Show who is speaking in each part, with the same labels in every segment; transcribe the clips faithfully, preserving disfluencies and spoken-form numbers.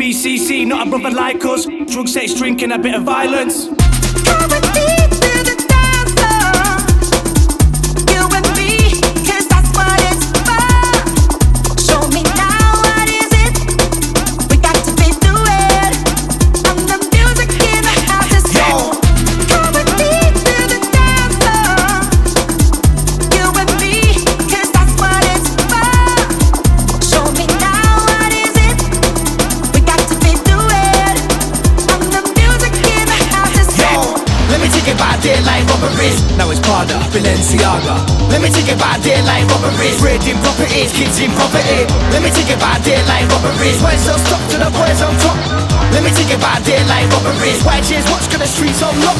Speaker 1: B C C, not a brother like us. Drug sex, drinking, a bit of violence.
Speaker 2: Come with me to the dance floor, you and me, 'cause that's what it's for. Show me now, what is it? We got to be through it. And the music in the house is set. Come with me to the dance floor, you and me, 'cause that's what it's for. Show me now, what is it? We got to be through it. And the music in the house is set.
Speaker 3: Let me take it back there like robberies. Now it's Prada, Balenciaga. Let me take it back there like robberies. Raiding properties, kids in property. Let me take it back there like robberies. Boys don't stop to the boys on top. Let me take it back there like robberies. White chairs, watch, got the streets on lock.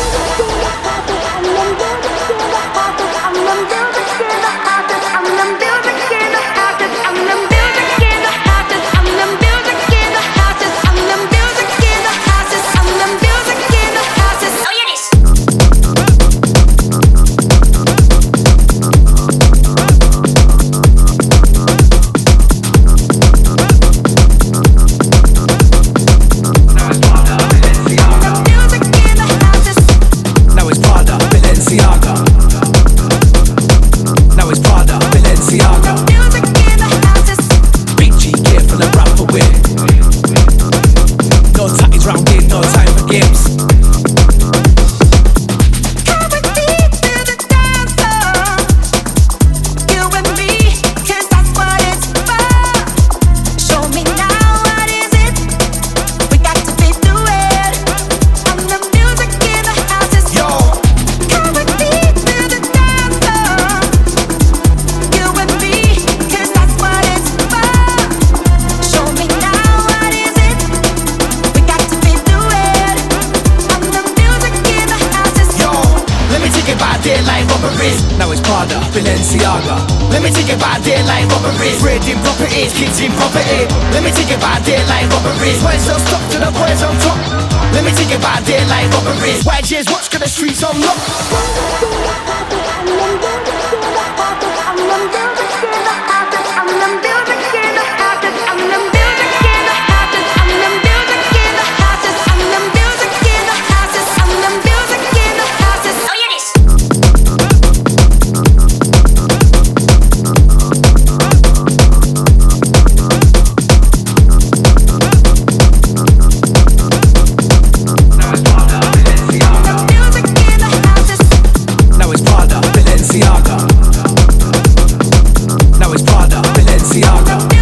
Speaker 3: Now it's Prada, Balenciaga. Now it's Prada, Balenciaga. Big G, careful and rap for win. No tatties round in, no time for games.
Speaker 2: Come with me to the dance floor, you and me, 'cause that's what it's for. Show me now, what is it? We got to be through it. And the music in the house is
Speaker 3: Yo,
Speaker 2: Come with me to the dance floor, you and me, 'cause that's what it's for. Show me now, what is it? We got to be through it. And the music in the house is
Speaker 3: yo, let me take it back there like robberies. Now it's Prada, Balenciaga. Let me take it back there like robberies. Raiding properties, kids in property. Let me take it back there like robberies. Boys don't stop to the boys on top. Let me take it back there like robberies. White chairs, watch, got the streets on lock. Now it's Prada, Balenciaga. Now it's Prada, Balenciaga.